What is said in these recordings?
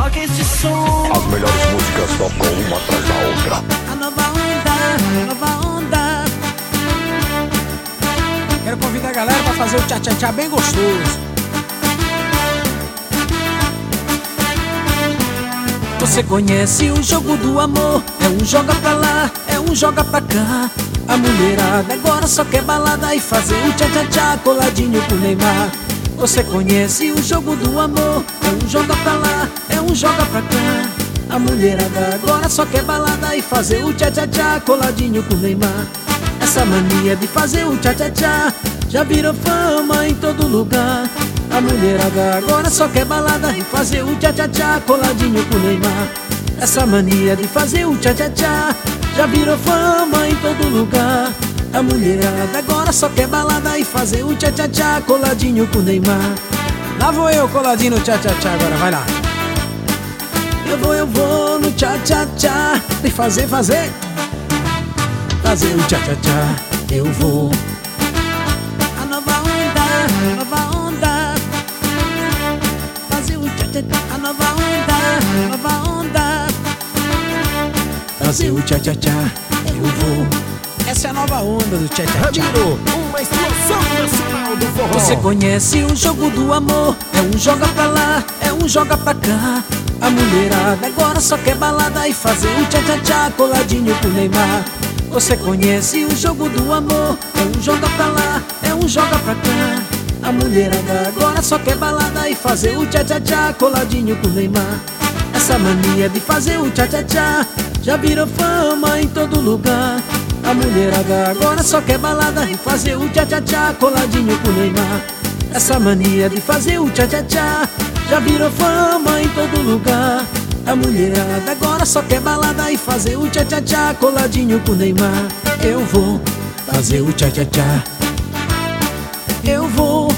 Joga esse som. As melhores músicas tocam uma atrás da outra. A nova onda, a nova onda. Quero convidar a galera pra fazer o tchá-tchá-tchá bem gostoso. Você conhece o jogo do amor? É um joga pra lá, é um joga pra cá. A mulherada agora só quer balada e fazer um tchá-tchá-tchá coladinho com o Neymar. Você conhece o jogo do amor? É um joga pra lá, é um joga pra cá. A mulherada agora só quer balada e fazer o tchá-tchá-tchá coladinho com o Neymar. Essa mania de fazer o tchá-tchá-tchá já virou fama em todo lugar. A mulherada agora só quer balada e fazer o tchá-tchá-tchá coladinho com o Neymar. Essa mania de fazer o tchá-tchá-tchá já virou fama em todo lugar. A mulherada agora só quer balada e fazer o tchá-tchá-tchá coladinho com o Neymar. Lá vou eu coladinho no tchá-tchá-tchá agora, vai lá. Eu vou no tchá-tchá-tchá e fazer o tchá-tchá-tchá. Eu vou. A nova onda, a nova onda. Fazer o tchá-tchá-tchá. A nova onda, a nova onda. Fazer o tchá-tchá-tchá. Eu vou. Essa é a nova onda do tchá-tchá-tchá. Uma explosão nacional do forró. Você conhece o jogo do amor? É um joga pra lá, é um joga pra cá. A mulherada agora só quer balada e fazer um tchá-tchá-tchá coladinho com o Neymar. Você conhece o jogo do amor? É um joga pra lá, é um joga pra cá. A mulherada agora só quer balada e fazer o tchá-tchá-tchá coladinho com o Neymar. Essa mania de fazer o tchá-tchá-tchá já virou fama em todo lugar. A mulherada agora só quer balada e fazer o tchá-tchá-tchá coladinho com o Neymar. Essa mania de fazer o tchá-tchá-tchá já virou fama em todo lugar. A mulherada agora só quer balada e fazer o tchá-tchá-tchá coladinho com o Neymar. Eu vou fazer o tchá-tchá-tchá. Eu vou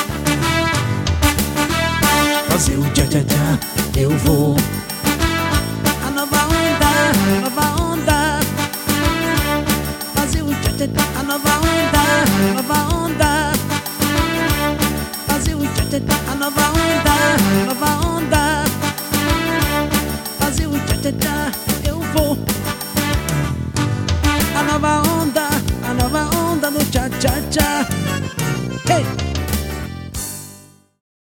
fazer o tchá-tchá-tchá. Eu vou. A nova onda, a nova onda. Fazer o tchá-tchá-tchá. A nova onda, a nova onda. Fazer o tchá-tchá-tchá. A nova onda, a nova onda. Fazer o tchá-tchá-tchá. Eu vou. A nova onda no tchá-tchá-tchá. Hey!